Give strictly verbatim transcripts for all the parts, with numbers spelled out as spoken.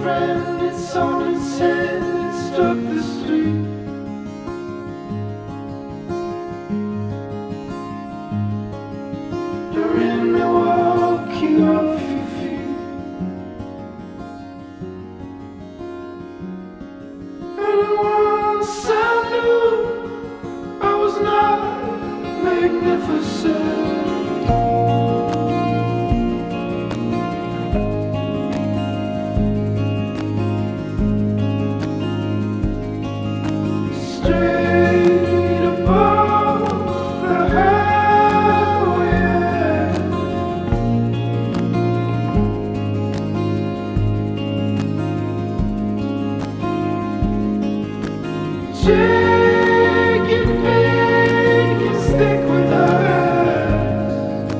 friend, it's on its head, it struck the street. You're in Milwaukee off your feet. And once I knew I was not magnificent. Straight above the highway, Jake and Vic can stick with us,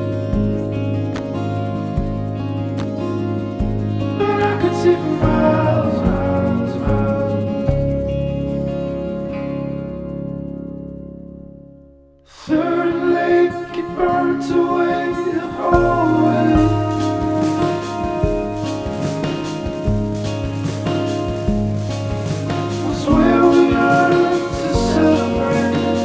and I could see for miles, miles, miles. Third and Lake, it burnt away the hallway. Was where we learned to celebrate.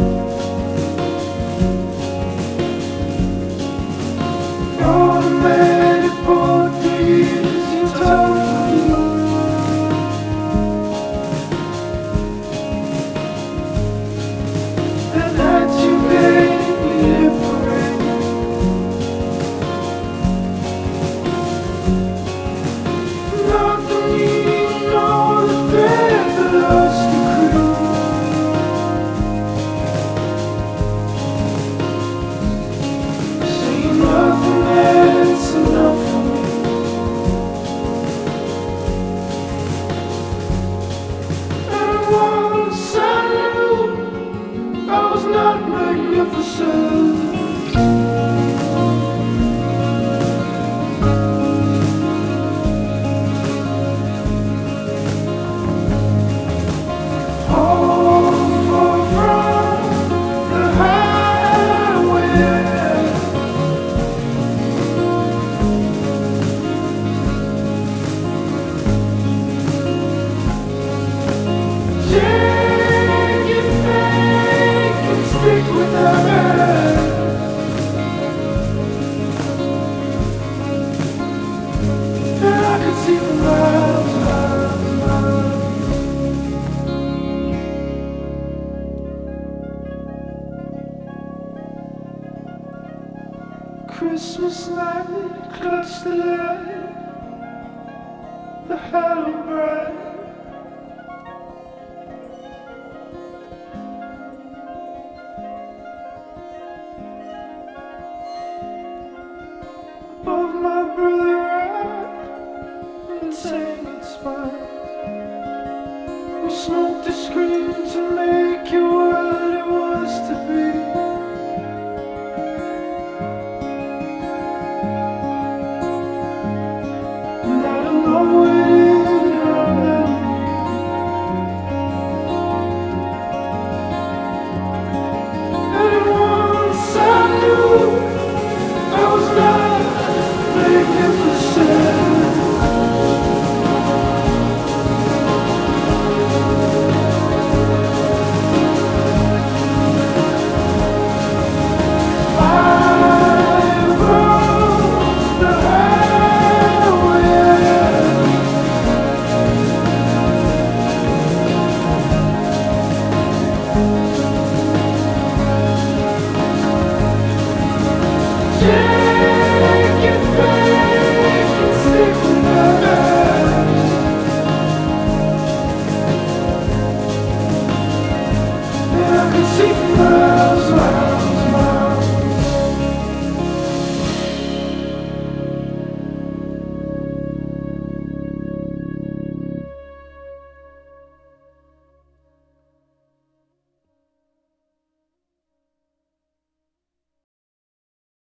Automatic Portuguese, you told me. And that you made me liberate. Not the need, nor the thread that us to create. See nothing that's enough for me. And once I knew I was not magnificent. All far from the highway. Jake and Vic can stick with us, and I could see for miles, miles, miles. Christmas night, clutch the light, the hollow bright. Above my brother right, and tangled spine. We smoked the